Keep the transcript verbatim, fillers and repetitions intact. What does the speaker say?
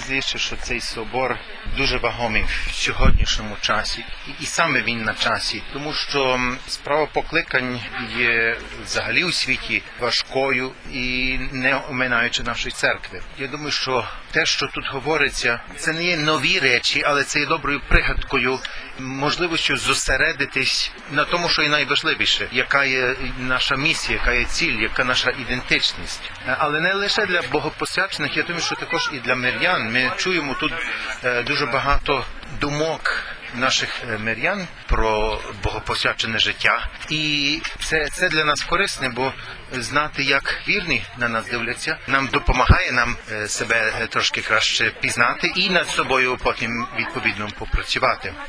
здається, що цей собор дуже вагомий в сьогоднішньому часі, і саме він на часі, тому що справа покликань є взагалі у світі важкою і не оминаючи нашої церкви. Я думаю, що те, що тут говориться, це не є нові речі, але це є доброю пригадкою, можливістю зосередитись на тому, що є найважливіше, яка є наша місія, яка є ціль, яка наша ідентичність. Але не лише для богопосвячених, я думаю, що також і для мирян. Ми чуємо тут дуже багато думок наших мирян про богопосвячене життя. І це, це для нас корисне, бо знати, як вірні на нас дивляться, нам допомагає нам себе трошки краще пізнати і над собою потім відповідно попрацювати.